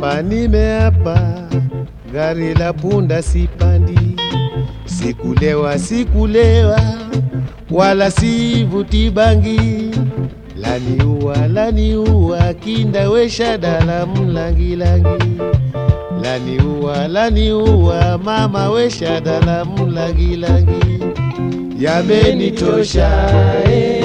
hapa nimeapa, gari la punda sipandi. Sikulewa wala sivuti bangi, laniua kinda wesha dala mlangilangi. Laniua mama wesha dala mlangilangi. Yamenitosha